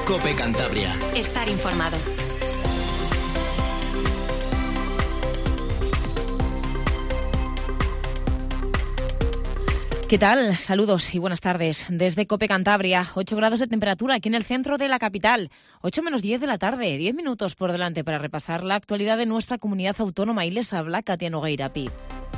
COPE Cantabria. Estar informado. ¿Qué tal? Saludos y buenas tardes. Desde COPE Cantabria, 8 grados de temperatura aquí en el centro de la capital. 8 menos 10 de la tarde, 10 minutos por delante para repasar la actualidad de nuestra comunidad autónoma. Y les habla Katia Nogueira Pi.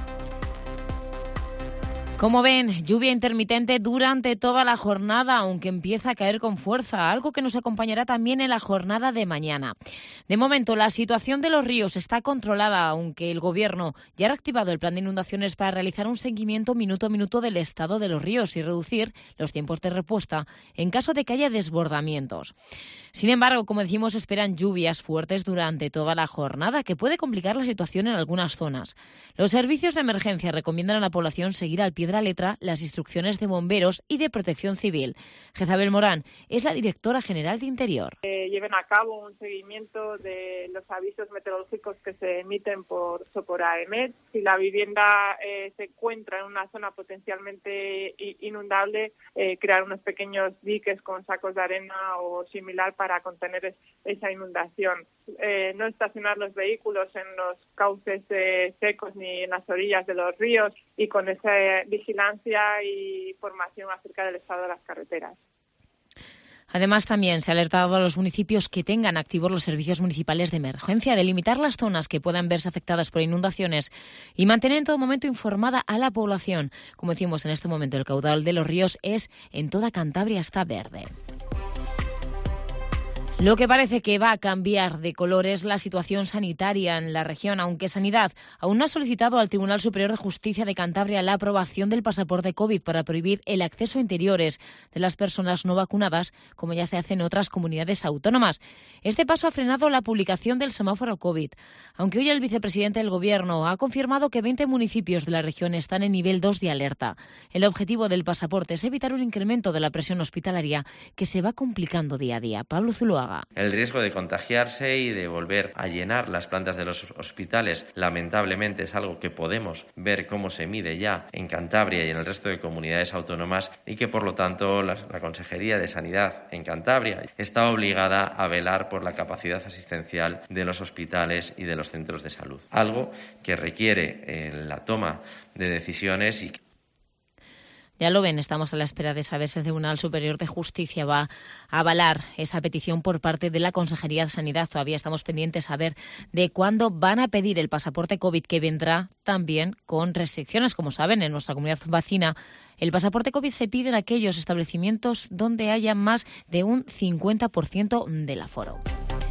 Como ven, lluvia intermitente durante toda la jornada, aunque empieza a caer con fuerza, algo que nos acompañará también en la jornada de mañana. De momento, la situación de los ríos está controlada, aunque el Gobierno ya ha reactivado el plan de inundaciones para realizar un seguimiento minuto a minuto del estado de los ríos y reducir los tiempos de respuesta en caso de que haya desbordamientos. Sin embargo, como decimos, esperan lluvias fuertes durante toda la jornada, que puede complicar la situación en algunas zonas. Los servicios de emergencia recomiendan a la población seguir al pie de la letra las instrucciones de bomberos y de protección civil. Jezabel Morán es la directora general de Interior. Lleven a cabo un seguimiento de los avisos meteorológicos que se emiten por AEMET. Si la vivienda se encuentra en una zona potencialmente inundable, crear unos pequeños diques con sacos de arena o similar para contener esa inundación. No estacionar los vehículos en los cauces secos ni en las orillas de los ríos, y con esa vigilancia y información acerca del estado de las carreteras. Además, también se ha alertado a los municipios que tengan activos los servicios municipales de emergencia, de limitar las zonas que puedan verse afectadas por inundaciones y mantener en todo momento informada a la población. Como decimos, en este momento el caudal de los ríos en toda Cantabria está verde. Lo que parece que va a cambiar de color es la situación sanitaria en la región, aunque Sanidad aún no ha solicitado al Tribunal Superior de Justicia de Cantabria la aprobación del pasaporte COVID para prohibir el acceso a interiores de las personas no vacunadas, como ya se hace en otras comunidades autónomas. Este paso ha frenado la publicación del semáforo COVID, aunque hoy el vicepresidente del Gobierno ha confirmado que 20 municipios de la región están en nivel 2 de alerta. El objetivo del pasaporte es evitar un incremento de la presión hospitalaria que se va complicando día a día. Pablo Zuluaga. El riesgo de contagiarse y de volver a llenar las plantas de los hospitales, lamentablemente, es algo que podemos ver cómo se mide ya en Cantabria y en el resto de comunidades autónomas, y que, por lo tanto, la Consejería de Sanidad en Cantabria está obligada a velar por la capacidad asistencial de los hospitales y de los centros de salud. Algo que requiere la toma de decisiones y ya lo ven, estamos a la espera de saber si el Tribunal Superior de Justicia va a avalar esa petición por parte de la Consejería de Sanidad. Todavía estamos pendientes a ver de cuándo van a pedir el pasaporte COVID, que vendrá también con restricciones. Como saben, en nuestra comunidad vecina, el pasaporte COVID se pide en aquellos establecimientos donde haya más de un 50% del aforo.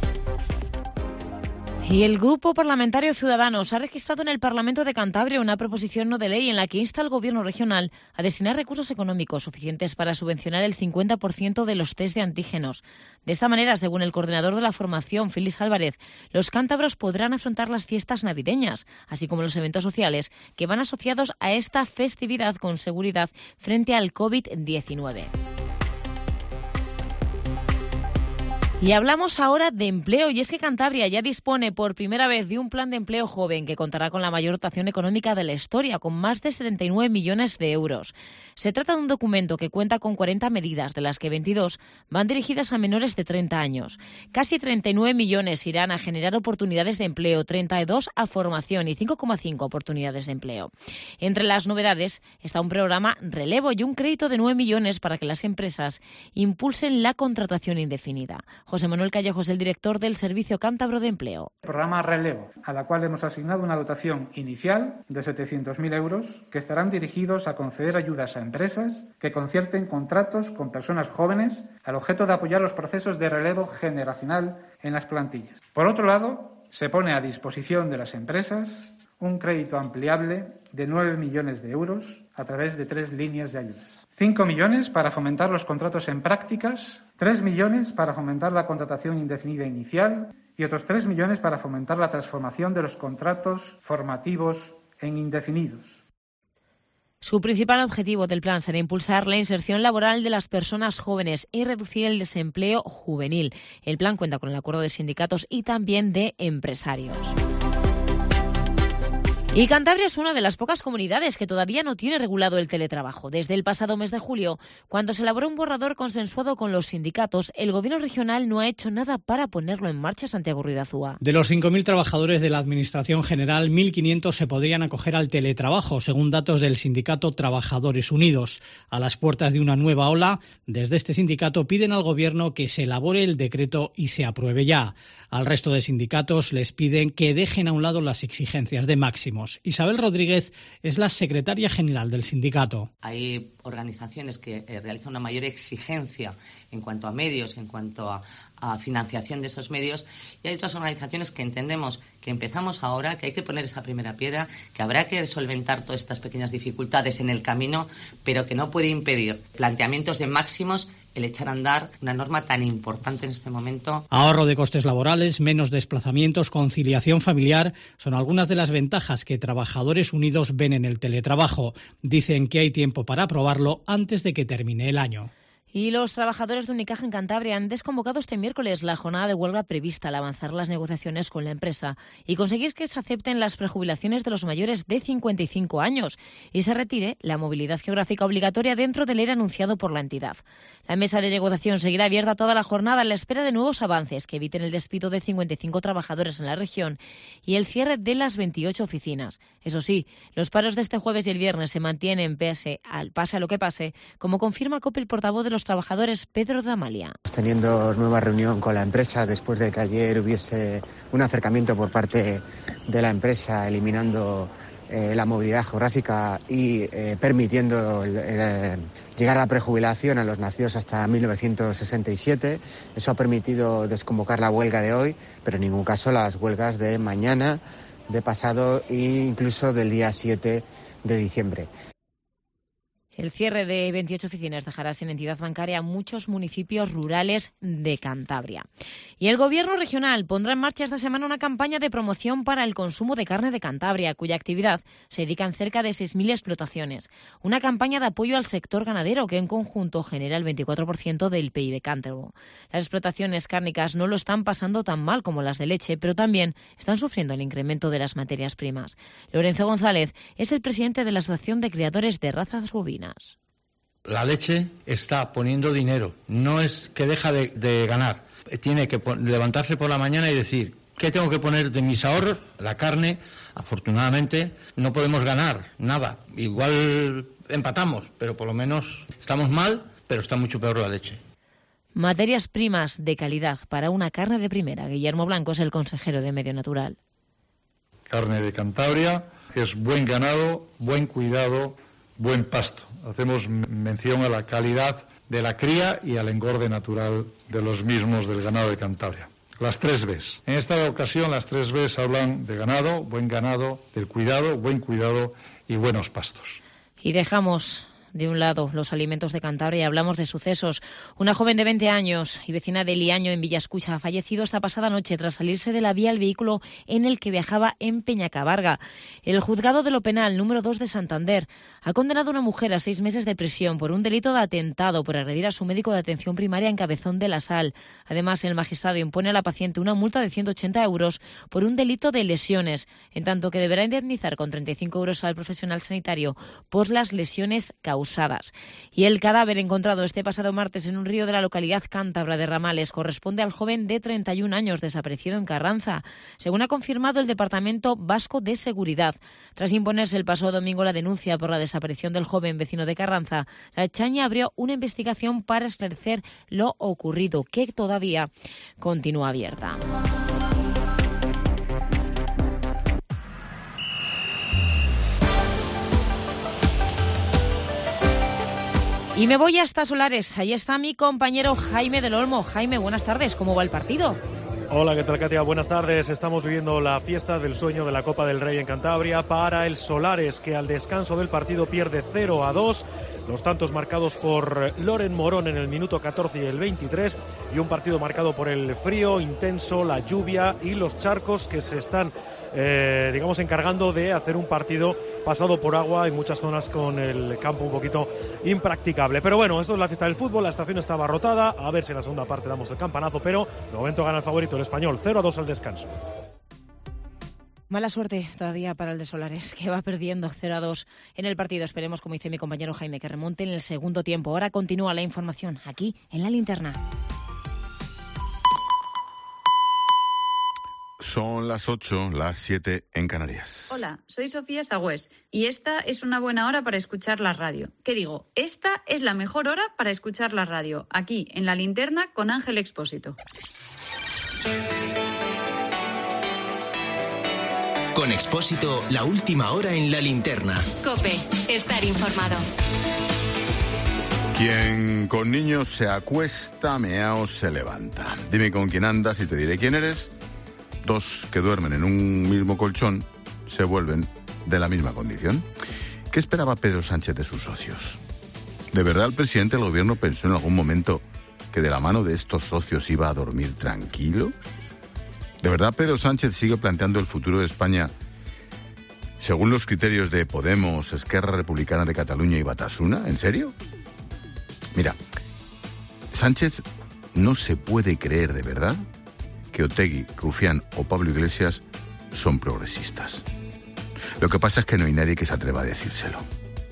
Y el Grupo Parlamentario Ciudadanos ha registrado en el Parlamento de Cantabria una proposición no de ley en la que insta al Gobierno regional a destinar recursos económicos suficientes para subvencionar el 50% de los test de antígenos. De esta manera, según el coordinador de la formación, Félix Álvarez, los cántabros podrán afrontar las fiestas navideñas, así como los eventos sociales que van asociados a esta festividad con seguridad frente al COVID-19. Y hablamos ahora de empleo, y es que Cantabria ya dispone por primera vez de un plan de empleo joven que contará con la mayor dotación económica de la historia, con más de 79 millones de euros. Se trata de un documento que cuenta con 40 medidas, de las que 22 van dirigidas a menores de 30 años. Casi 39 millones irán a generar oportunidades de empleo, 32 a formación y 5,5 oportunidades de empleo. Entre las novedades está un programa relevo y un crédito de 9 millones para que las empresas impulsen la contratación indefinida. José Manuel Callejo es el director del Servicio Cántabro de Empleo. Programa Relevo, a la cual hemos asignado una dotación inicial de 700.000 euros que estarán dirigidos a conceder ayudas a empresas que concierten contratos con personas jóvenes al objeto de apoyar los procesos de relevo generacional en las plantillas. Por otro lado, se pone a disposición de las empresas un crédito ampliable de 9 millones de euros a través de 3 líneas de ayudas. 5 millones para fomentar los contratos en prácticas, 3 millones para fomentar la contratación indefinida inicial y otros 3 millones para fomentar la transformación de los contratos formativos en indefinidos. Su principal objetivo del plan será impulsar la inserción laboral de las personas jóvenes y reducir el desempleo juvenil. El plan cuenta con el acuerdo de sindicatos y también de empresarios. Y Cantabria es una de las pocas comunidades que todavía no tiene regulado el teletrabajo. Desde el pasado mes de julio, cuando se elaboró un borrador consensuado con los sindicatos, el Gobierno regional no ha hecho nada para ponerlo en marcha. Santiago Ruiz de Azúa. De los 5.000 trabajadores de la Administración General, 1.500 se podrían acoger al teletrabajo, según datos del sindicato Trabajadores Unidos. A las puertas de una nueva ola, desde este sindicato piden al Gobierno que se elabore el decreto y se apruebe ya. Al resto de sindicatos les piden que dejen a un lado las exigencias de máximo. Isabel Rodríguez es la secretaria general del sindicato. Hay organizaciones que realizan una mayor exigencia en cuanto a medios, en cuanto a financiación de esos medios, y hay otras organizaciones que entendemos que empezamos ahora, que hay que poner esa primera piedra, que habrá que solventar todas estas pequeñas dificultades en el camino, pero que no puede impedir planteamientos de máximos el echar a andar una norma tan importante en este momento. Ahorro de costes laborales, menos desplazamientos, conciliación familiar son algunas de las ventajas que Trabajadores Unidos ven en el teletrabajo. Dicen que hay tiempo para aprobarlo antes de que termine el año. Y los trabajadores de Unicaja en Cantabria han desconvocado este miércoles la jornada de huelga prevista al avanzar las negociaciones con la empresa y conseguir que se acepten las prejubilaciones de los mayores de 55 años y se retire la movilidad geográfica obligatoria dentro del ERE anunciado por la entidad. La mesa de negociación seguirá abierta toda la jornada a la espera de nuevos avances que eviten el despido de 55 trabajadores en la región y el cierre de las 28 oficinas. Eso sí, los paros de este jueves y el viernes se mantienen pese a lo que pase, como confirma COPE el portavoz de los trabajadores, Pedro Damalia. Teniendo nueva reunión con la empresa después de que ayer hubiese un acercamiento por parte de la empresa eliminando la movilidad geográfica y permitiendo llegar a la prejubilación a los nacidos hasta 1967. Eso ha permitido desconvocar la huelga de hoy, pero en ningún caso las huelgas de mañana, de pasado e incluso del día 7 de diciembre. El cierre de 28 oficinas dejará sin entidad bancaria a muchos municipios rurales de Cantabria. Y el Gobierno regional pondrá en marcha esta semana una campaña de promoción para el consumo de carne de Cantabria, cuya actividad se dedica en cerca de 6.000 explotaciones. Una campaña de apoyo al sector ganadero que en conjunto genera el 24% del PIB cántabro. Las explotaciones cárnicas no lo están pasando tan mal como las de leche, pero también están sufriendo el incremento de las materias primas. Lorenzo González es el presidente de la Asociación de Criadores de Razas Bovinas. La leche está poniendo dinero, no es que deja de ganar. Tiene que levantarse por la mañana y decir, ¿qué tengo que poner de mis ahorros? La carne, afortunadamente, no podemos ganar nada. Igual empatamos, pero por lo menos estamos mal, pero está mucho peor la leche. Materias primas de calidad para una carne de primera. Guillermo Blanco es el consejero de Medio Natural. Carne de Cantabria es buen ganado, buen cuidado, buen pasto. Hacemos mención a la calidad de la cría y al engorde natural de los mismos del ganado de Cantabria. Las 3 Bs. En esta ocasión las 3 Bs hablan de ganado, buen ganado, del cuidado, buen cuidado y buenos pastos. Y dejamos de un lado los alimentos de Cantabria y hablamos de sucesos. Una joven de 20 años y vecina de Liaño en Villascucha ha fallecido esta pasada noche tras salirse de la vía el vehículo en el que viajaba en Peñacabarga. El juzgado de lo penal número 2 de Santander ha condenado a una mujer a 6 meses de prisión por un delito de atentado por agredir a su médico de atención primaria en Cabezón de la Sal. Además, el magistrado impone a la paciente una multa de 180 euros por un delito de lesiones, en tanto que deberá indemnizar con 35 euros al profesional sanitario por las lesiones causadas. Y el cadáver encontrado este pasado martes en un río de la localidad cántabra de Ramales corresponde al joven de 31 años desaparecido en Carranza, según ha confirmado el Departamento Vasco de Seguridad. Tras imponerse el pasado domingo la denuncia por la desaparición del joven vecino de Carranza, la Ertzaintza abrió una investigación para esclarecer lo ocurrido, que todavía continúa abierta. Y me voy hasta Solares. Ahí está mi compañero Jaime del Olmo. Jaime, buenas tardes. ¿Cómo va el partido? Hola, ¿qué tal, Katia? Buenas tardes. Estamos viviendo la fiesta del sueño de la Copa del Rey en Cantabria para el Solares, que al descanso del partido pierde 0-2. Los tantos marcados por Loren Morón en el minuto 14 y el 23. Y un partido marcado por el frío intenso, la lluvia y los charcos que se están encargando de hacer un partido pasado por agua en muchas zonas con el campo un poquito impracticable. Pero bueno, esto es la fiesta del fútbol, la estación estaba rotada, a ver si en la segunda parte damos el campanazo, pero de momento gana el favorito el Español, 0-2 al descanso. Mala suerte todavía para el de Solares, que va perdiendo 0-2 en el partido. Esperemos, como dice mi compañero Jaime, que remonte en el segundo tiempo. Ahora continúa la información aquí en La Linterna. Son las 8, las 7 en Canarias. Hola, soy Sofía Sagüés y esta es una buena hora para escuchar la radio. ¿Qué digo? Esta es la mejor hora para escuchar la radio, aquí en La Linterna con Ángel Expósito. Con Expósito, la última hora en La Linterna. COPE, estar informado. Quien con niños se acuesta, meao se levanta. Dime con quién andas y te diré quién eres. Dos que duermen en un mismo colchón se vuelven de la misma condición. ¿Qué esperaba Pedro Sánchez de sus socios? ¿De verdad el presidente del gobierno pensó en algún momento que de la mano de estos socios iba a dormir tranquilo? ¿De verdad Pedro Sánchez sigue planteando el futuro de España según los criterios de Podemos, Esquerra Republicana de Cataluña y Batasuna? ¿En serio? Mira, Sánchez no se puede creer de verdad que Otegi, Rufián o Pablo Iglesias son progresistas. Lo que pasa es que no hay nadie que se atreva a decírselo.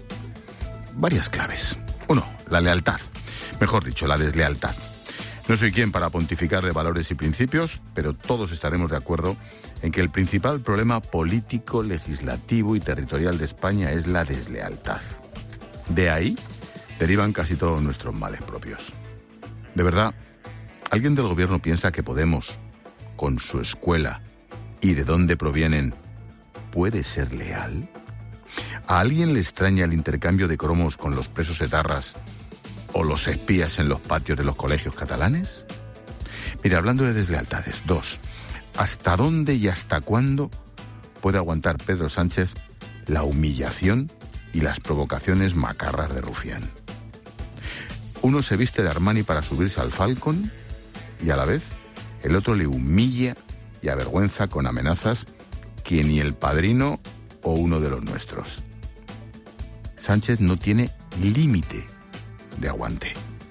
Varias claves. 1, la lealtad. Mejor dicho, la deslealtad. No soy quien para pontificar de valores y principios, pero todos estaremos de acuerdo en que el principal problema político, legislativo y territorial de España es la deslealtad. De ahí derivan casi todos nuestros males propios. De verdad, ¿alguien del gobierno piensa que Podemos, con su escuela y de dónde provienen, puede ser leal? ¿A alguien le extraña el intercambio de cromos con los presos etarras o los espías en los patios de los colegios catalanes? Mira, hablando de deslealtades, 2. ¿Hasta dónde y hasta cuándo puede aguantar Pedro Sánchez la humillación y las provocaciones macarras de Rufián? Uno se viste de Armani para subirse al Falcon y a la vez el otro le humilla y avergüenza con amenazas que ni el padrino o uno de los nuestros. Sánchez no tiene límite de aguante.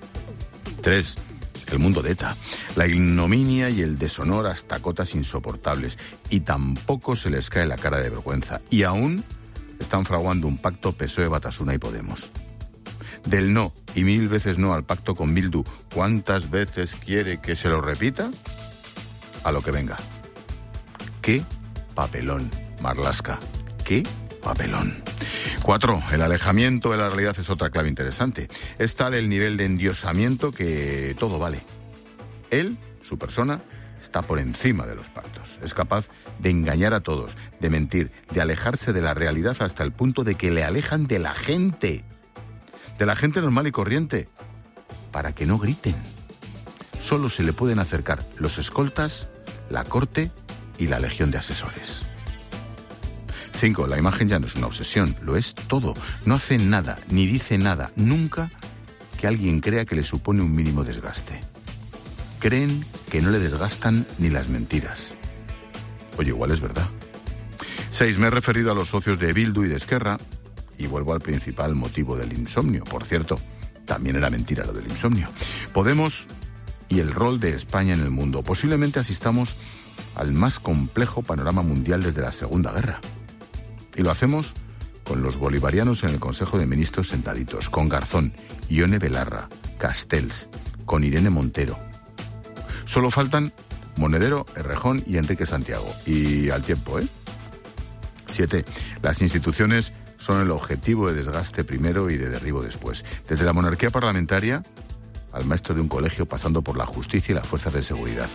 3. El mundo de ETA. La ignominia y el deshonor hasta cotas insoportables. Y tampoco se les cae la cara de vergüenza. Y aún están fraguando un pacto PSOE, Batasuna y Podemos. Del no y 1000 veces no al pacto con Bildu, ¿cuántas veces quiere que se lo repita? A lo que venga. ¡Qué papelón, Marlaska! ¡Qué papelón! 4. El alejamiento de la realidad es otra clave interesante. Es tal el nivel de endiosamiento que todo vale. Él, su persona, está por encima de los pactos. Es capaz de engañar a todos, de mentir, de alejarse de la realidad hasta el punto de que le alejan de la gente normal y corriente, para que no griten. Solo se le pueden acercar los escoltas, la corte y la legión de asesores. 5. La imagen ya no es una obsesión, lo es todo. No hace nada, ni dice nada, nunca que alguien crea que le supone un mínimo desgaste. Creen que no le desgastan ni las mentiras. Oye, igual es verdad. 6. Me he referido a los socios de Bildu y de Esquerra y vuelvo al principal motivo del insomnio. Por cierto, también era mentira lo del insomnio. Podemos y el rol de España en el mundo. Posiblemente asistamos al más complejo panorama mundial desde la Segunda Guerra. Y lo hacemos con los bolivarianos en el Consejo de Ministros sentaditos, con Garzón, Ione Belarra, Castells, con Irene Montero. Solo faltan Monedero, Errejón y Enrique Santiago. Y al tiempo, 7. Las instituciones son el objetivo de desgaste primero y de derribo después. Desde la monarquía parlamentaria al maestro de un colegio, pasando por la justicia y las fuerzas de seguridad.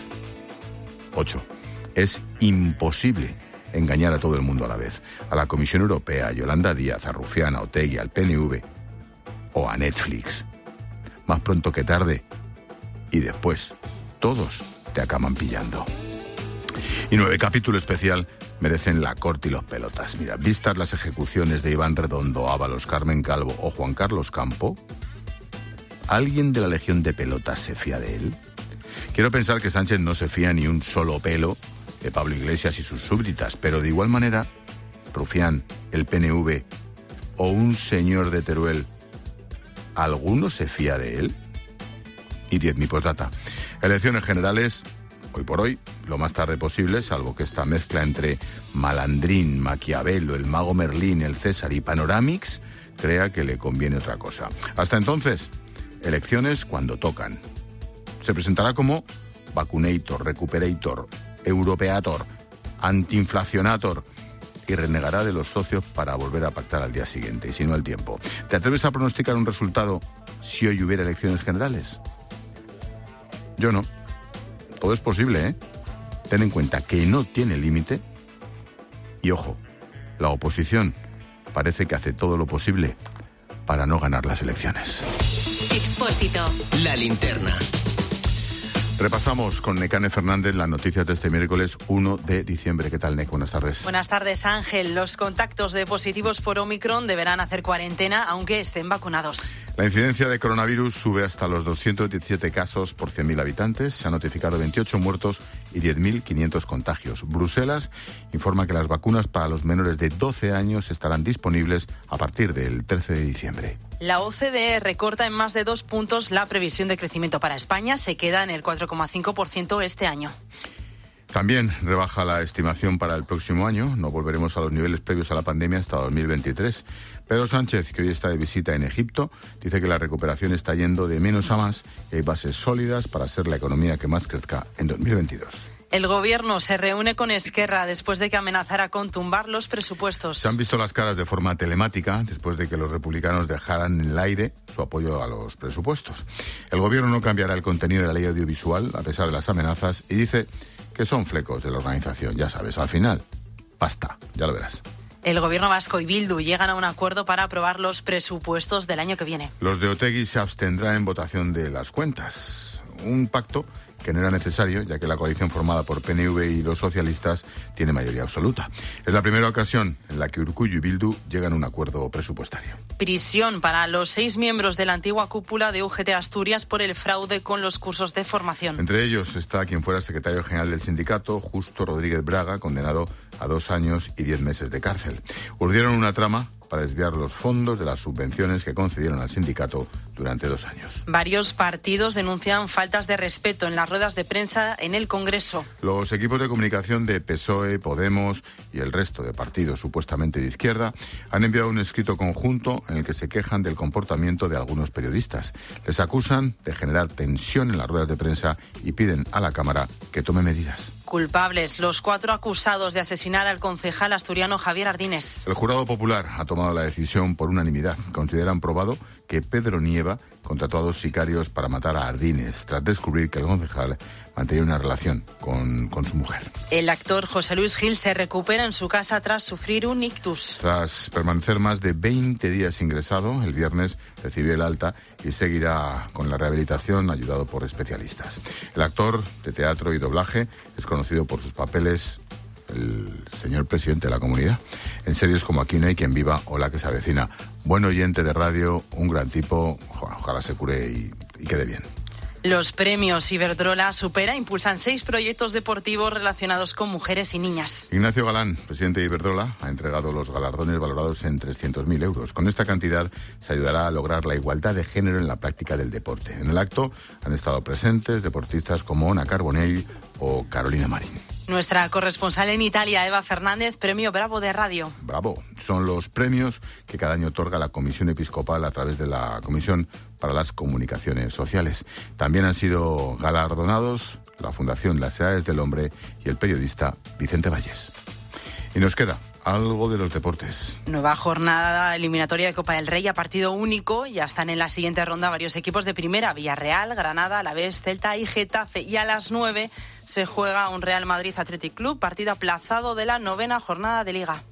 8. Es imposible engañar a todo el mundo a la vez. A la Comisión Europea, a Yolanda Díaz, a Rufián, a Otegi, al PNV o a Netflix. Más pronto que tarde. Y después, todos te acaban pillando. Y 9, capítulo especial, merecen la corte y los pelotas. Mira, vistas las ejecuciones de Iván Redondo, Ábalos, Carmen Calvo o Juan Carlos Campo, ¿alguien de la legión de pelotas se fía de él? Quiero pensar que Sánchez no se fía ni un solo pelo de Pablo Iglesias y sus súbditas, pero de igual manera, Rufián, el PNV o un señor de Teruel, ¿alguno se fía de él? Y 10, mi postdata. Elecciones generales, hoy por hoy, lo más tarde posible, salvo que esta mezcla entre Malandrín, Maquiavelo, el mago Merlín, el César y Panoramix crea que le conviene otra cosa. Hasta entonces, elecciones cuando tocan. Se presentará como Vacunator, Recuperator, Europeator, Antiinflacionator y renegará de los socios para volver a pactar al día siguiente, y si no al tiempo. ¿Te atreves a pronosticar un resultado si hoy hubiera elecciones generales? Yo no. Todo es posible, ¿eh? Ten en cuenta que no tiene límite. Y ojo, la oposición parece que hace todo lo posible para no ganar las elecciones. Expósito. La linterna. Repasamos con Nekane Fernández las noticias de este miércoles 1 de diciembre. ¿Qué tal, Nek? Buenas tardes. Buenas tardes, Ángel. Los contactos de positivos por Omicron deberán hacer cuarentena aunque estén vacunados. La incidencia de coronavirus sube hasta los 217 casos por 100.000 habitantes. Se han notificado 28 muertos y 10.500 contagios. Bruselas informa que las vacunas para los menores de 12 años estarán disponibles a partir del 13 de diciembre. La OCDE recorta en más de 2 puntos la previsión de crecimiento para España. Se queda en el 4,5% este año. También rebaja la estimación para el próximo año. No volveremos a los niveles previos a la pandemia hasta 2023. Pedro Sánchez, que hoy está de visita en Egipto, dice que la recuperación está yendo de menos a más y hay bases sólidas para ser la economía que más crezca en 2022. El Gobierno se reúne con Esquerra después de que amenazara con tumbar los presupuestos. Se han visto las caras de forma telemática después de que los republicanos dejaran en el aire su apoyo a los presupuestos. El Gobierno no cambiará el contenido de la ley audiovisual a pesar de las amenazas y dice que son flecos de la organización. Ya sabes, al final, basta, ya lo verás. El Gobierno vasco y Bildu llegan a un acuerdo para aprobar los presupuestos del año que viene. Los de Otegi se abstendrán en votación de las cuentas. Un pacto que no era necesario, ya que la coalición formada por PNV y los socialistas tiene mayoría absoluta. Es la primera ocasión en la que Urkullu y Bildu llegan a un acuerdo presupuestario. Prisión para los 6 miembros de la antigua cúpula de UGT Asturias por el fraude con los cursos de formación. Entre ellos está quien fuera secretario general del sindicato, Justo Rodríguez Braga, condenado a 2 años y 10 meses de cárcel. Urdieron una trama para desviar los fondos de las subvenciones que concedieron al sindicato durante 2 años. Varios partidos denuncian faltas de respeto en las ruedas de prensa en el Congreso. Los equipos de comunicación de PSOE, Podemos y el resto de partidos supuestamente de izquierda han enviado un escrito conjunto en el que se quejan del comportamiento de algunos periodistas. Les acusan de generar tensión en las ruedas de prensa y piden a la Cámara que tome medidas. Culpables, los 4 acusados de asesinar al concejal asturiano Javier Ardines. El jurado popular ha tomado la decisión por unanimidad. Consideran probado que Pedro Nieva contrató a 2 sicarios para matar a Ardines, tras descubrir que el concejal mantenía una relación con su mujer. El actor José Luis Gil se recupera en su casa tras sufrir un ictus. Tras permanecer más de 20 días ingresado, el viernes recibió el alta y seguirá con la rehabilitación ayudado por especialistas. El actor de teatro y doblaje es conocido por sus papeles el señor presidente de la comunidad en series como Aquí no hay quien viva o La que se avecina. Buen oyente de radio, un gran tipo, ojalá se cure y quede bien. Los premios Iberdrola Supera impulsan 6 proyectos deportivos relacionados con mujeres y niñas. Ignacio Galán, presidente de Iberdrola, ha entregado los galardones valorados en 300.000 euros. Con esta cantidad se ayudará a lograr la igualdad de género en la práctica del deporte. En el acto han estado presentes deportistas como Ona Carbonell o Carolina Marín. Nuestra corresponsal en Italia, Eva Fernández, premio Bravo de Radio. Bravo. Son los premios que cada año otorga la Comisión Episcopal a través de la Comisión para las Comunicaciones Sociales. También han sido galardonados la Fundación Las Edades del Hombre y el periodista Vicente Valles. Y nos queda algo de los deportes. Nueva jornada eliminatoria de Copa del Rey a partido único. Ya están en la siguiente ronda varios equipos de primera: Villarreal, Granada, Alavés, Celta y Getafe. Y a las 9 se juega un Real Madrid Athletic Club, partido aplazado de la 9ª jornada de Liga.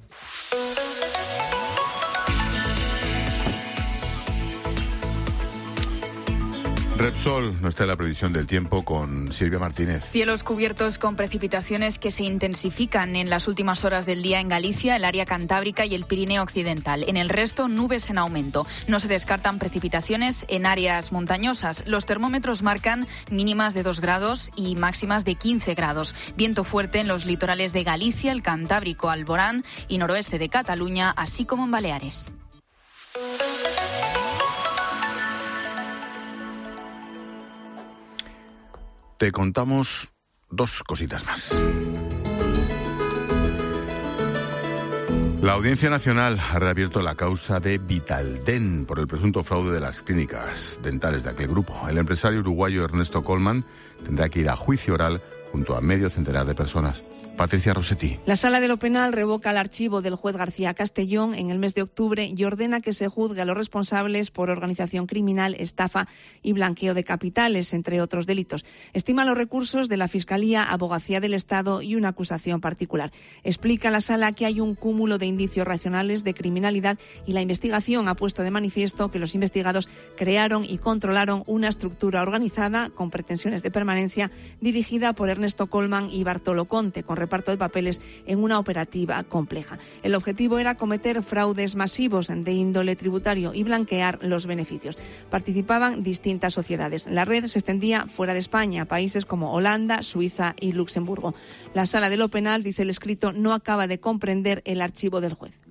Repsol no está en la previsión del tiempo con Silvia Martínez. Cielos cubiertos con precipitaciones que se intensifican en las últimas horas del día en Galicia, el área cantábrica y el Pirineo occidental. En el resto, nubes en aumento. No se descartan precipitaciones en áreas montañosas. Los termómetros marcan mínimas de 2 grados y máximas de 15 grados. Viento fuerte en los litorales de Galicia, el Cantábrico, Alborán y noroeste de Cataluña, así como en Baleares. Te contamos 2 cositas más. La Audiencia Nacional ha reabierto la causa de Vitaldent por el presunto fraude de las clínicas dentales de aquel grupo. El empresario uruguayo Ernesto Colman tendrá que ir a juicio oral junto a medio centenar de personas. Patricia Rossetti. La Sala de lo Penal revoca el archivo del juez García Castellón en el mes de octubre y ordena que se juzgue a los responsables por organización criminal, estafa y blanqueo de capitales, entre otros delitos. Estima los recursos de la Fiscalía, Abogacía del Estado y una acusación particular. Explica la Sala que hay un cúmulo de indicios racionales de criminalidad y la investigación ha puesto de manifiesto que los investigados crearon y controlaron una estructura organizada con pretensiones de permanencia dirigida por Ernesto Colman y Bartolo Conte, con reparto de papeles en una operativa compleja. El objetivo era cometer fraudes masivos de índole tributario y blanquear los beneficios. Participaban distintas sociedades. La red se extendía fuera de España, países como Holanda, Suiza y Luxemburgo. La Sala de lo Penal, dice el escrito, no acaba de comprender el archivo del juez.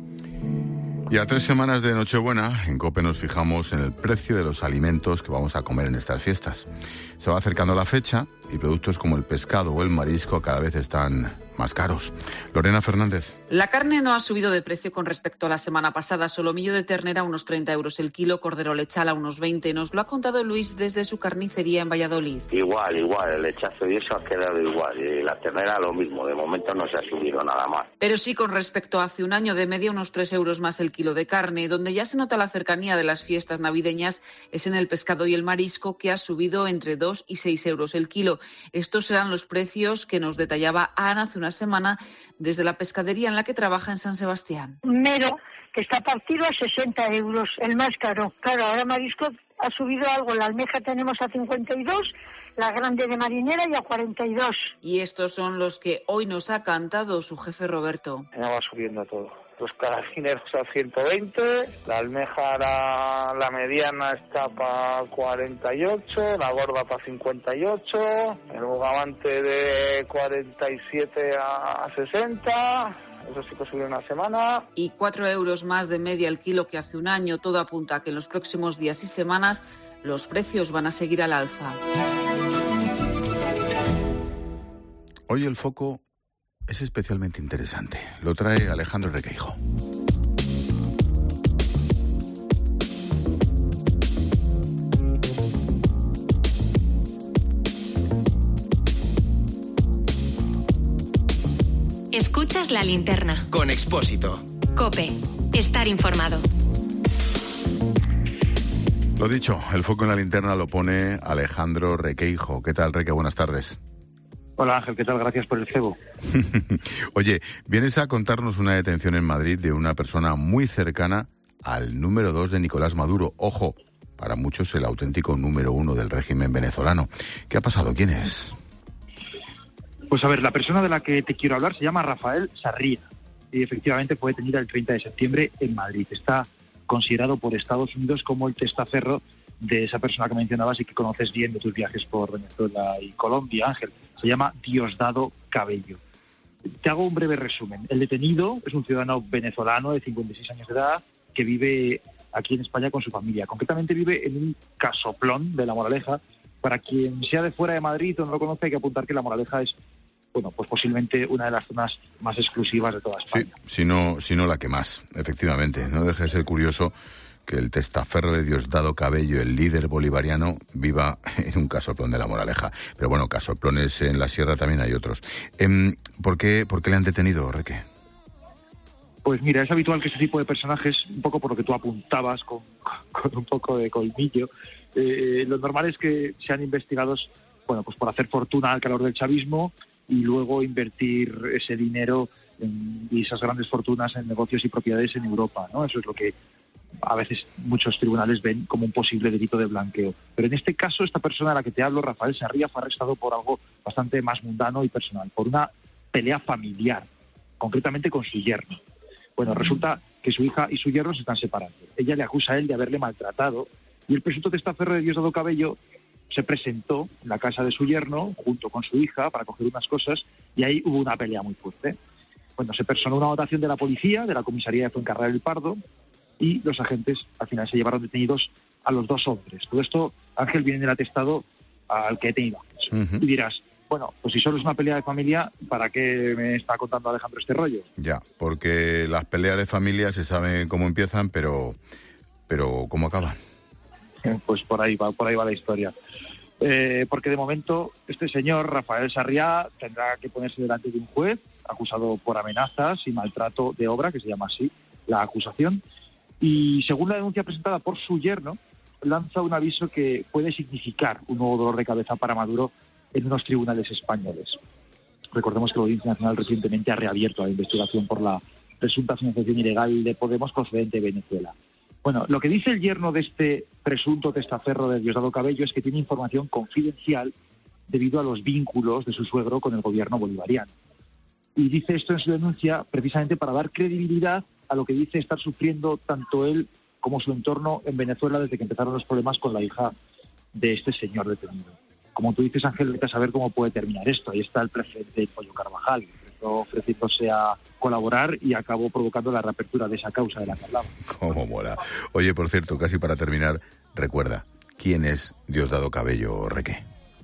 Y a 3 semanas de Nochebuena, en COPE nos fijamos en el precio de los alimentos que vamos a comer en estas fiestas. Se va acercando la fecha y productos como el pescado o el marisco cada vez están más caros. Lorena Fernández. La carne no ha subido de precio con respecto a la semana pasada. Solomillo de ternera a unos 30 euros el kilo, cordero lechal a unos 20. Nos lo ha contado Luis desde su carnicería en Valladolid. Igual, el lechazo y eso ha quedado igual. Y la ternera lo mismo, de momento no se ha subido nada más. Pero sí con respecto a hace un año, de media unos 3 euros más el kilo de carne. Donde ya se nota la cercanía de las fiestas navideñas es en el pescado y el marisco, que ha subido entre 2 y 6 euros el kilo. Estos serán los precios que nos detallaba Ana hace una semana desde la pescadería en la que trabaja en San Sebastián. Mero, que está partido a 60 euros, el más caro. Claro, ahora marisco ha subido algo, la almeja tenemos a 52, la grande de marinera y a 42. Y estos son los que hoy nos ha cantado su jefe Roberto. Ya va subiendo todo. Los carabineros a 120, la almeja la mediana está para 48, la gorda para 58, el bogavante de 47 a 60... Eso sí que subió una semana. Y 4 euros más de media el kilo que hace un año. Todo apunta a que en los próximos días y semanas los precios van a seguir al alza. Hoy el foco es especialmente interesante. Lo trae Alejandro Requeijo. Escuchas La Linterna. Con Expósito. COPE. Estar informado. Lo dicho, el foco en la linterna lo pone Alejandro Requeijo. ¿Qué tal, Reque? Buenas tardes. Hola Ángel, ¿qué tal? Gracias por el cebo. Oye, vienes a contarnos una detención en Madrid de una persona muy cercana al número 2 de Nicolás Maduro. Ojo, para muchos el auténtico número 1 del régimen venezolano. ¿Qué ha pasado? ¿Quién es? Pues a ver, la persona de la que te quiero hablar se llama Rafael Sarria y efectivamente fue detenida el 30 de septiembre en Madrid. Está considerado por Estados Unidos como el testaferro de esa persona que mencionabas y que conoces bien de tus viajes por Venezuela y Colombia, Ángel. Se llama Diosdado Cabello. Te hago un breve resumen. El detenido es un ciudadano venezolano de 56 años de edad que vive aquí en España con su familia. Concretamente vive en un casoplón de La Moraleja. Para quien sea de fuera de Madrid o no lo conoce, hay que apuntar que La Moraleja es, bueno, pues posiblemente una de las zonas más exclusivas de toda España. Sí, si no la que más, efectivamente. No deje de ser curioso que el testaferro de Diosdado Cabello, el líder bolivariano, viva en un casoplón de La Moraleja. Pero bueno, casoplones en la sierra también hay otros. ¿Por qué le han detenido, Reque? Pues mira, es habitual que este tipo de personajes, un poco por lo que tú apuntabas, con un poco de colmillo, lo normal es que sean investigados, bueno, pues por hacer fortuna al calor del chavismo y luego invertir ese dinero y esas grandes fortunas en negocios y propiedades en Europa, ¿no? Eso es lo que a veces muchos tribunales ven como un posible delito de blanqueo. Pero en este caso, esta persona de la que te hablo, Rafael Sarria, fue arrestado por algo bastante más mundano y personal, por una pelea familiar, concretamente con su yerno. Bueno, resulta que su hija y su yerno se están separando. Ella le acusa a él de haberle maltratado y el presunto testaferro de Diosdado Cabello se presentó en la casa de su yerno junto con su hija para coger unas cosas y ahí hubo una pelea muy fuerte. Bueno, se personó una dotación de la policía, de la comisaría de Fuencarral del Pardo, y los agentes al final se llevaron detenidos a los dos hombres. Todo esto, Ángel, viene en el atestado al que he tenido. Y dirás, Bueno, pues si solo es una pelea de familia, ¿para qué me está contando Alejandro este rollo? Ya, porque las peleas de familia se sabe cómo empiezan, pero ¿cómo acaban? Pues por ahí va la historia. Porque de momento este señor, Rafael Sarriá, tendrá que ponerse delante de un juez acusado por amenazas y maltrato de obra, que se llama así la acusación, y según la denuncia presentada por su yerno, lanza un aviso que puede significar un nuevo dolor de cabeza para Maduro en unos tribunales españoles. Recordemos que la Audiencia Nacional recientemente ha reabierto la investigación por la presunta financiación ilegal de Podemos procedente de Venezuela. Bueno, lo que dice el yerno de este presunto testaferro de Diosdado Cabello es que tiene información confidencial debido a los vínculos de su suegro con el gobierno bolivariano. Y dice esto en su denuncia precisamente para dar credibilidad a lo que dice estar sufriendo tanto él como su entorno en Venezuela desde que empezaron los problemas con la hija de este señor detenido. Como tú dices, Ángel, vete a saber cómo puede terminar esto. Ahí está el presidente Pollo Carvajal, ofreciéndose a colaborar y acabó provocando la reapertura de esa causa de la que hablaba. Cómo mola. Oye, por cierto, casi para terminar, recuerda, ¿quién es Diosdado Cabello, Reque?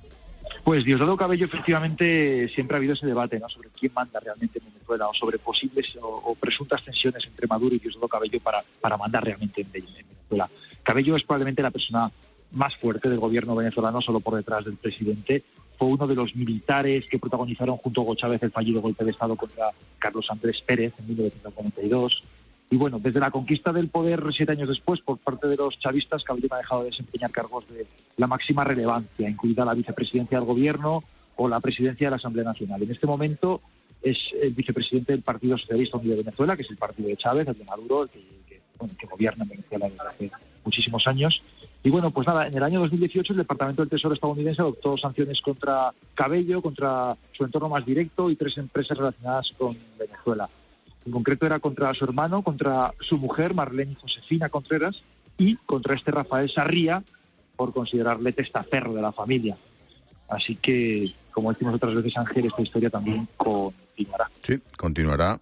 Pues Diosdado Cabello, efectivamente, siempre ha habido ese debate, ¿no?, sobre quién manda realmente en Venezuela o sobre posibles o presuntas tensiones entre Maduro y Diosdado Cabello para mandar realmente en Venezuela. Cabello es probablemente la persona más fuerte del gobierno venezolano, solo por detrás del presidente. Fue uno de los militares que protagonizaron junto a Hugo Chávez el fallido golpe de Estado contra Carlos Andrés Pérez en 1942. Y bueno, desde la conquista del poder 7 años después por parte de los chavistas, Cabello no ha dejado de desempeñar cargos de la máxima relevancia, incluida la vicepresidencia del gobierno o la presidencia de la Asamblea Nacional. En este momento es el vicepresidente del Partido Socialista Unido de Venezuela, que es el partido de Chávez, el de Maduro, que gobierna en Venezuela desde hace muchísimos años. Y bueno, pues nada, en el año 2018 el Departamento del Tesoro estadounidense adoptó sanciones contra Cabello, contra su entorno más directo y 3 empresas relacionadas con Venezuela. En concreto era contra su hermano, contra su mujer, Marlene Josefina Contreras, y contra este Rafael Sarriá, por considerarle testaferro de la familia. Así que, como decimos otras veces, Ángel, esta historia también continuará. Sí, continuará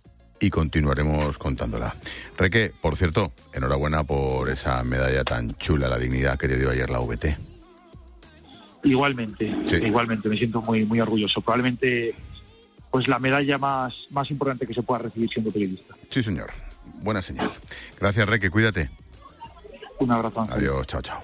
y continuaremos contándola. Reque, por cierto, enhorabuena por esa medalla tan chula, la dignidad que te dio ayer la VT. Igualmente, sí. Igualmente, me siento muy, muy orgulloso. Probablemente pues la medalla más importante que se pueda recibir siendo periodista. Sí, señor. Buena señal. Gracias, Reque, cuídate. Un abrazo, Ángel. Adiós, chao, chao.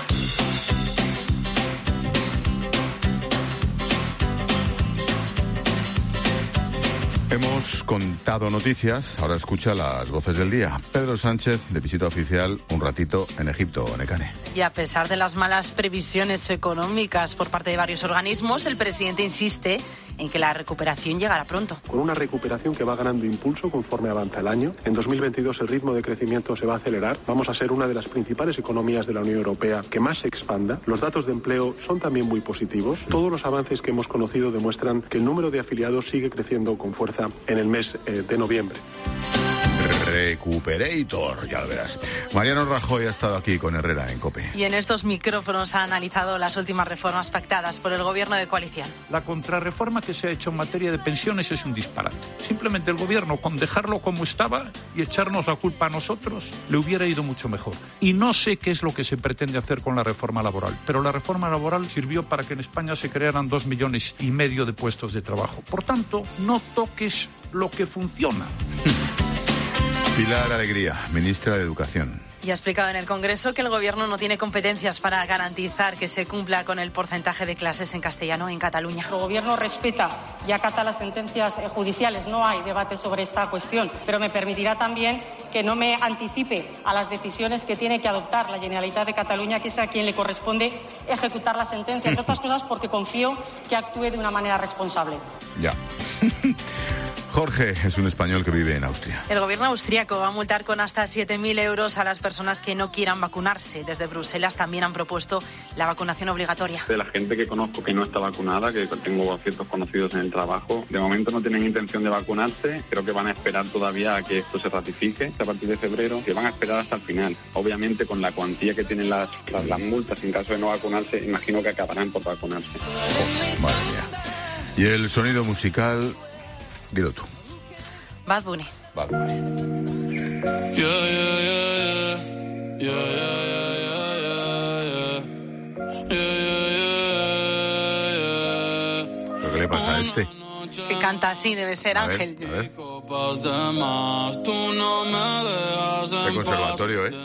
Hemos contado noticias, ahora escucha las voces del día. Pedro Sánchez, de visita oficial, un ratito en Egipto, Nekane. Y a pesar de las malas previsiones económicas por parte de varios organismos, el presidente insiste en que la recuperación llegará pronto. Con una recuperación que va ganando impulso conforme avanza el año. En 2022 el ritmo de crecimiento se va a acelerar. Vamos a ser una de las principales economías de la Unión Europea que más se expanda. Los datos de empleo son también muy positivos. Todos los avances que hemos conocido demuestran que el número de afiliados sigue creciendo con fuerza en el mes de noviembre. Recuperator, ya lo verás. Mariano Rajoy ha estado aquí con Herrera en COPE. Y en estos micrófonos ha analizado las últimas reformas pactadas por el gobierno de coalición. La contrarreforma que se ha hecho en materia de pensiones es un disparate. Simplemente el gobierno, con dejarlo como estaba y echarnos la culpa a nosotros, le hubiera ido mucho mejor. Y no sé qué es lo que se pretende hacer con la reforma laboral, pero la reforma laboral sirvió para que en España se crearan 2,5 millones de puestos de trabajo. Por tanto, no toques lo que funciona. Pilar Alegría, ministra de Educación. Y ha explicado en el Congreso que el Gobierno no tiene competencias para garantizar que se cumpla con el porcentaje de clases en castellano en Cataluña. El Gobierno respeta y acata las sentencias judiciales. No hay debate sobre esta cuestión, pero me permitirá también que no me anticipe a las decisiones que tiene que adoptar la Generalitat de Cataluña, que es a quien le corresponde ejecutar la sentencia. Entre otras cosas porque confío que actúe de una manera responsable. Ya. Jorge es un español que vive en Austria. El gobierno austriaco va a multar con hasta 7.000 euros a las personas que no quieran vacunarse. Desde Bruselas también han propuesto la vacunación obligatoria. De la gente que conozco que no está vacunada, que tengo ciertos conocidos en el trabajo, de momento no tienen intención de vacunarse. Creo que van a esperar todavía a que esto se ratifique a partir de febrero, que van a esperar hasta el final. Obviamente con la cuantía que tienen las multas en caso de no vacunarse, imagino que acabarán por vacunarse. Madre mía. Y el sonido musical... Dilo tú. Bad Bunny. Bad Bunny. que canta así, debe ser Ángel. A ver. Qué conservatorio, ¿eh?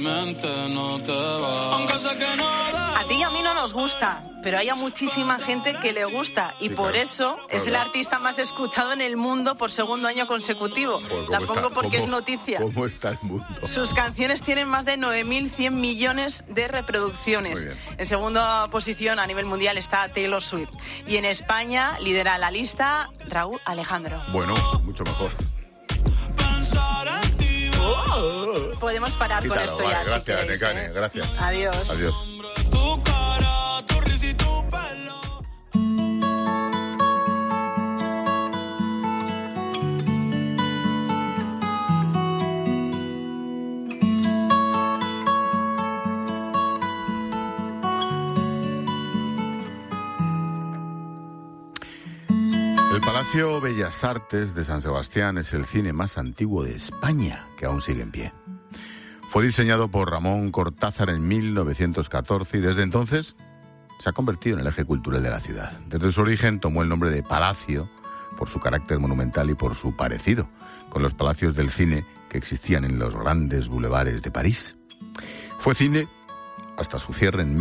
A ti y a mí no nos gusta, pero hay a muchísima gente que le gusta y por eso es el artista más escuchado en el mundo por segundo año consecutivo. La pongo porque es noticia. ¿Cómo está el mundo? Sus canciones tienen más de 9.100 millones de reproducciones. En segunda posición a nivel mundial está Taylor Swift. Y en España lidera la lista Raúl Alejandro. Bueno, mucho mejor. Podemos parar con esto ya. Gracias, si queréis, Nekane, gracias. Adiós. Adiós. El Palacio Bellas Artes de San Sebastián es el cine más antiguo de España, que aún sigue en pie. Fue diseñado por Ramón Cortázar en 1914 y desde entonces se ha convertido en el eje cultural de la ciudad. Desde su origen tomó el nombre de Palacio por su carácter monumental y por su parecido con los palacios del cine que existían en los grandes bulevares de París. Fue cine hasta su cierre en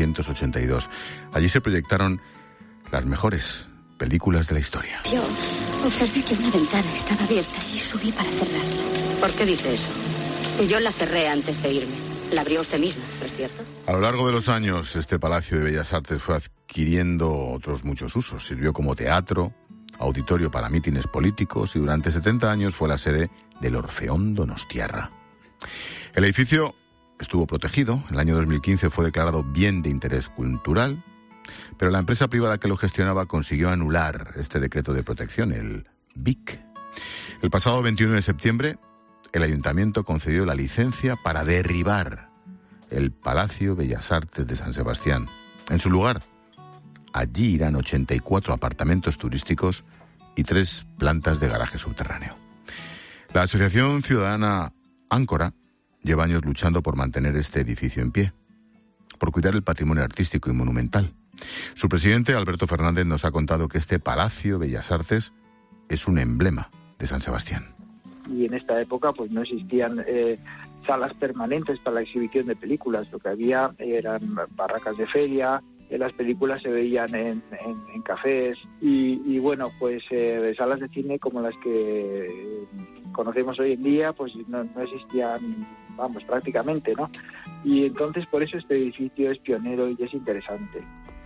1982. Allí se proyectaron las mejores películas de la historia. Yo observé que una ventana estaba abierta y subí para cerrarla. ¿Por qué dice eso? Yo la cerré antes de irme. La abrió usted misma, ¿no es cierto? A lo largo de los años, este Palacio de Bellas Artes fue adquiriendo otros muchos usos. Sirvió como teatro, auditorio para mítines políticos y durante 70 años fue la sede del Orfeón Donostiarra. El edificio estuvo protegido. En el año 2015 fue declarado bien de interés cultural, pero la empresa privada que lo gestionaba consiguió anular este decreto de protección, el BIC. El pasado 21 de septiembre, el ayuntamiento concedió la licencia para derribar el Palacio Bellas Artes de San Sebastián. En su lugar, allí irán 84 apartamentos turísticos y 3 plantas de garaje subterráneo. La Asociación Ciudadana Áncora lleva años luchando por mantener este edificio en pie, por cuidar el patrimonio artístico y monumental. Su presidente, Alberto Fernández, nos ha contado que este Palacio Bellas Artes es un emblema de San Sebastián. Y en esta época pues no existían salas permanentes para la exhibición de películas. Lo que había eran barracas de feria, las películas se veían en cafés y bueno, pues salas de cine como las que conocemos hoy en día pues no existían, vamos, prácticamente, ¿no? Y entonces por eso este edificio es pionero y es interesante.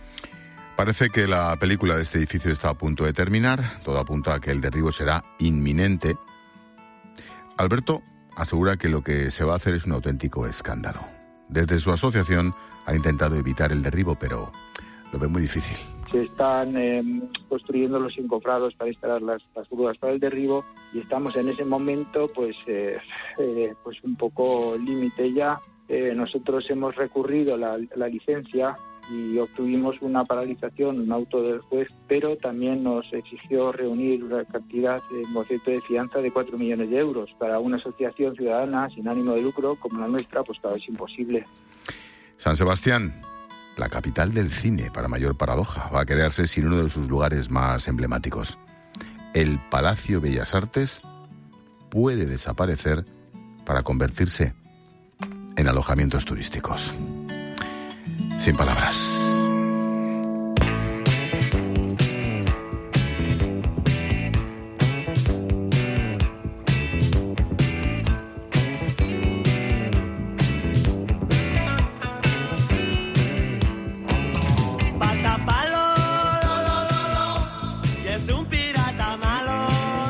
Parece que la película de este edificio está a punto de terminar. Todo apunta a que el derribo será inminente. Alberto asegura que lo que se va a hacer es un auténtico escándalo. Desde su asociación han intentado evitar el derribo, pero lo ven muy difícil. Se están construyendo los encofrados para instalar las grúas para el derribo y estamos en ese momento pues un poco límite ya. Nosotros hemos recurrido la licencia y obtuvimos una paralización, un auto del juez, pero también nos exigió reunir una cantidad en boceto de fianza de 4 millones de euros. Para una asociación ciudadana sin ánimo de lucro como la nuestra, pues claro, es imposible. San Sebastián, la capital del cine, para mayor paradoja, va a quedarse sin uno de sus lugares más emblemáticos. El Palacio Bellas Artes puede desaparecer para convertirse en alojamientos turísticos. Sin palabras. Es un pirata malo,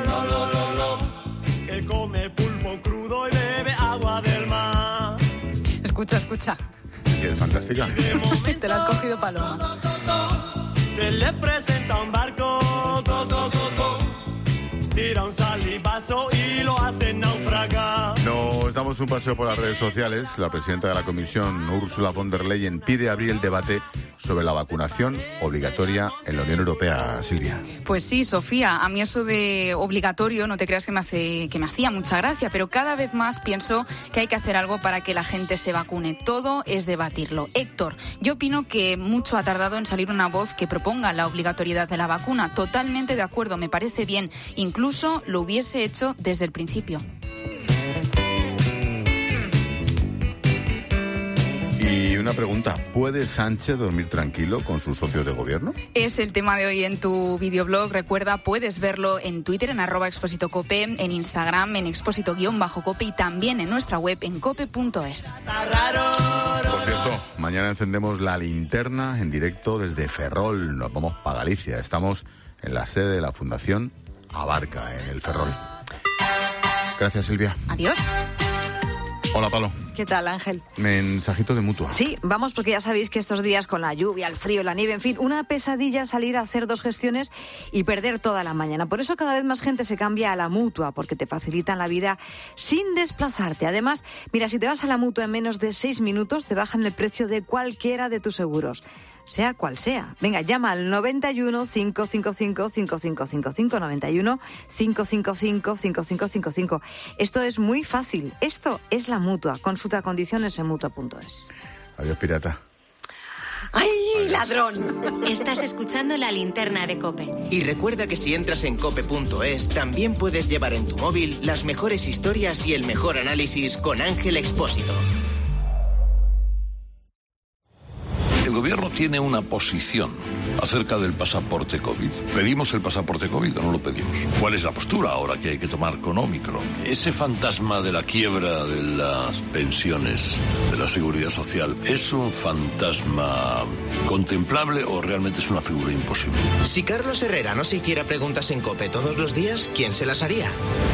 que come pulpo crudo y bebe agua del mar. Escucha. Sí, es fantástica. Te la has cogido, Paloma. Se le presenta un barco, tira un salivazo y lo hace naufragar. Nos damos un paseo por las redes sociales. La presidenta de la Comisión, Ursula von der Leyen, pide abrir el debate sobre la vacunación obligatoria en la Unión Europea. Silvia. Pues sí, Sofía, a mí eso de obligatorio no te creas que me hacía mucha gracia, pero cada vez más pienso que hay que hacer algo para que la gente se vacune. Todo es debatirlo. Héctor, yo opino que mucho ha tardado en salir una voz que proponga la obligatoriedad de la vacuna. Totalmente de acuerdo, me parece bien. Incluso lo hubiese hecho desde el principio. Y una pregunta, ¿puede Sánchez dormir tranquilo con sus socios de gobierno? Es el tema de hoy en tu videoblog. Recuerda, puedes verlo en Twitter, en @expositocope, en Instagram, en exposito_cope y también en nuestra web en cope.es. Por cierto, mañana encendemos la linterna en directo desde Ferrol. Nos vamos para Galicia. Estamos en la sede de la Fundación Abarca, en el Ferrol. Gracias, Silvia. Adiós. Hola, Palo. ¿Qué tal, Ángel? Mensajito de Mutua. Sí, vamos, porque ya sabéis que estos días con la lluvia, el frío, la nieve, en fin, una pesadilla salir a hacer 2 gestiones y perder toda la mañana. Por eso cada vez más gente se cambia a la Mutua, porque te facilitan la vida sin desplazarte. Además, mira, si te vas a la Mutua en menos de 6 minutos, te bajan el precio de cualquiera de tus seguros, sea cual sea. Venga, llama al 91 555 5555, 91 555 5555. Esto es muy fácil. Esto es la Mutua. Consulta condiciones en Mutua.es. Adiós, pirata. ¡Ay, ladrón! Estás escuchando La Linterna de COPE. Y recuerda que si entras en cope.es, también puedes llevar en tu móvil las mejores historias y el mejor análisis con Ángel Expósito. El gobierno tiene una posición acerca del pasaporte COVID. ¿Pedimos el pasaporte COVID o no lo pedimos? ¿Cuál es la postura ahora que hay que tomar con Ómicron? ¿Ese fantasma de la quiebra de las pensiones de la seguridad social es un fantasma contemplable o realmente es una figura imposible? Si Carlos Herrera no se hiciera preguntas en COPE todos los días, ¿quién se las haría?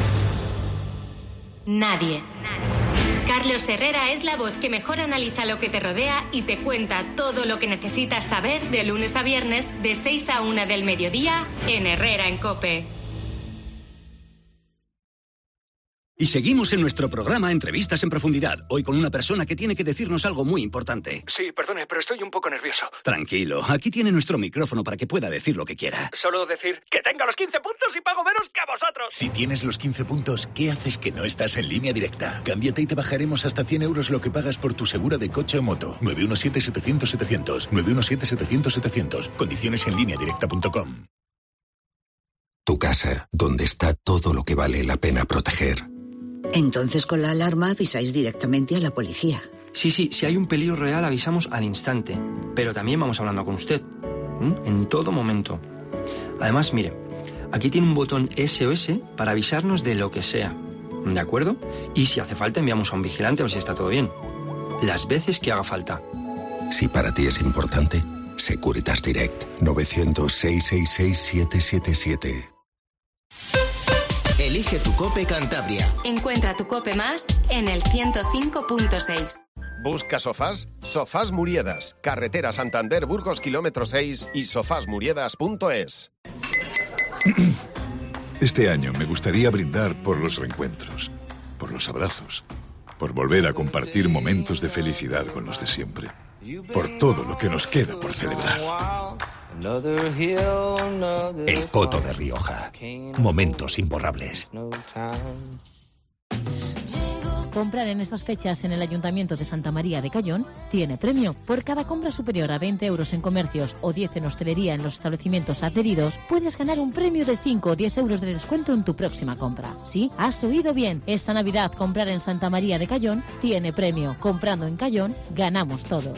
Nadie. Carlos Herrera es la voz que mejor analiza lo que te rodea y te cuenta todo lo que necesitas saber de lunes a viernes de 6 a 1 del mediodía en Herrera en COPE. Y seguimos en nuestro programa Entrevistas en Profundidad, hoy con una persona que tiene que decirnos algo muy importante. Sí, perdone, pero estoy un poco nervioso. Tranquilo, aquí tiene nuestro micrófono para que pueda decir lo que quiera. Solo decir que tenga los 15 puntos y pago menos que a vosotros. Si tienes los 15 puntos, ¿qué haces que no estás en Línea Directa? Cámbiate y te bajaremos hasta 100 euros lo que pagas por tu segura de coche o moto. 917-700-700. 917-700-700. Condiciones en lineadirecta.com. Tu casa, donde está todo lo que vale la pena proteger. Entonces con la alarma avisáis directamente a la policía. Sí, si hay un peligro real avisamos al instante, pero también vamos hablando con usted, en todo momento. Además, mire, aquí tiene un botón SOS para avisarnos de lo que sea, ¿de acuerdo? Y si hace falta enviamos a un vigilante a ver si está todo bien. Las veces que haga falta. Si para ti es importante, Securitas Direct. 900-666-777. Elige tu COPE Cantabria. Encuentra tu COPE más en el 105.6. ¿Busca sofás? Sofás Muriedas. Carretera Santander, Burgos, kilómetro 6 y sofasmuriedas.es. Este año me gustaría brindar por los reencuentros, por los abrazos, por volver a compartir momentos de felicidad con los de siempre, por todo lo que nos queda por celebrar. El Coto de Rioja. Momentos imborrables. Comprar en estas fechas en el Ayuntamiento de Santa María de Cayón tiene premio. Por cada compra superior a 20 euros en comercios o 10 en hostelería en los establecimientos adheridos, puedes ganar un premio de 5 o 10 euros de descuento en tu próxima compra. Sí, has oído bien. Esta Navidad comprar en Santa María de Cayón tiene premio. Comprando en Cayón, ganamos todos.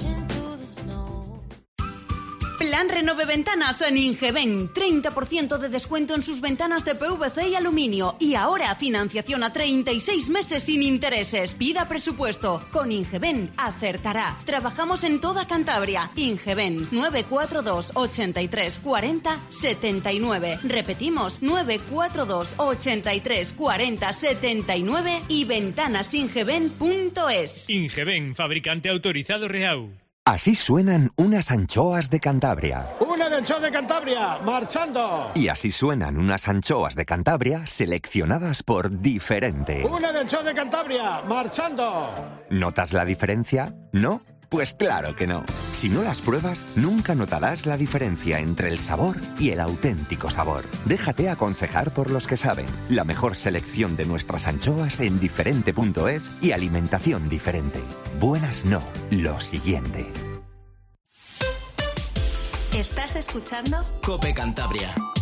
Plan Renove Ventanas en Ingeben. 30% de descuento en sus ventanas de PVC y aluminio. Y ahora financiación a 36 meses sin intereses. Pida presupuesto. Con Ingeben acertará. Trabajamos en toda Cantabria. Ingeben 942 83 40 79. Repetimos 942 83 40 79 y ventanasingeben.es. Ingeben, fabricante autorizado Reau. Así suenan unas anchoas de Cantabria. ¡Una anchoa de Cantabria, marchando! Y así suenan unas anchoas de Cantabria seleccionadas por Diferente. ¡Una anchoa de Cantabria, marchando! ¿Notas la diferencia? ¿No? Pues claro que no. Si no las pruebas, nunca notarás la diferencia entre el sabor y el auténtico sabor. Déjate aconsejar por los que saben. La mejor selección de nuestras anchoas en diferente.es y alimentación diferente. Buenas no, lo siguiente. ¿Estás escuchando? COPE Cantabria.